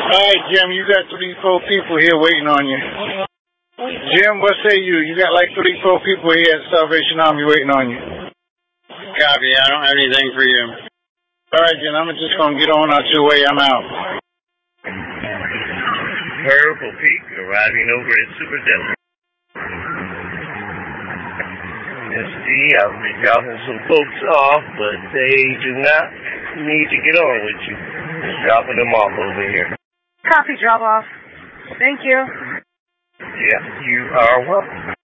right, Jim, you got 3-4 people here waiting on you. Jim, what say you? You got like 3-4 people here at Salvation Army waiting on you. Copy. I don't have anything for you. All right, Jim, I'm just going to get on out your way. I'm out. Purple Peak arriving over at Super Delta. SD, I'll be dropping some folks off, but they do not need to get on with you. Just dropping them off over here. Copy, drop off. Thank you. Yeah, you are welcome.